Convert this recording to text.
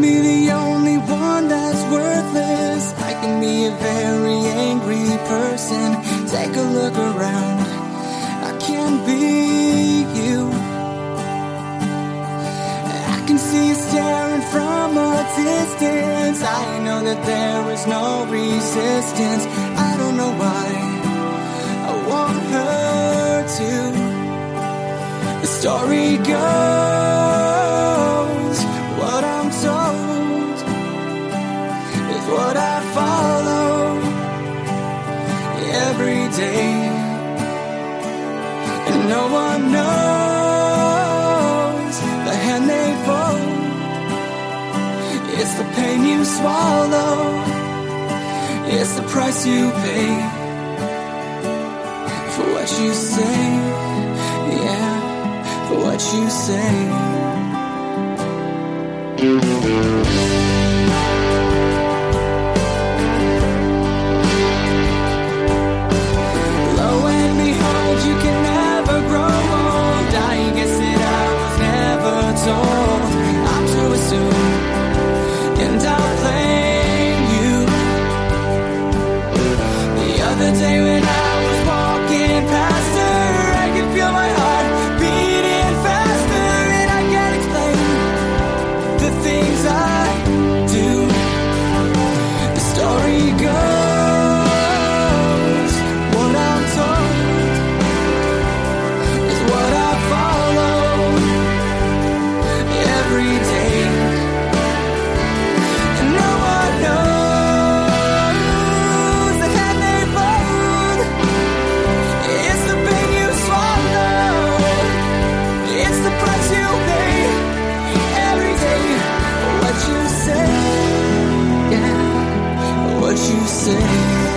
be the only one that's worthless. I can be a very angry person. Take a look around, I can't be you. I can see you staring from a distance. I know that there is no resistance. I don't know why I want her to. The story goes, what I'm told is what I follow every day. And no one knows the hand they fold. It's the pain you swallow, it's the price you pay for what you say, yeah, for what you say. Lo and behold, you can never grow old. I guess that I was never told. I'm to assume, and I'll blame you. The other day when I was walking past her, I could feel my heart beating faster, and I can't explain the things I do. The story goes, what I'm told is what I follow every day. And no one knows the hand they fold. It's the pain you swallow, it's the price you pay every day. What you say, yeah, what you say.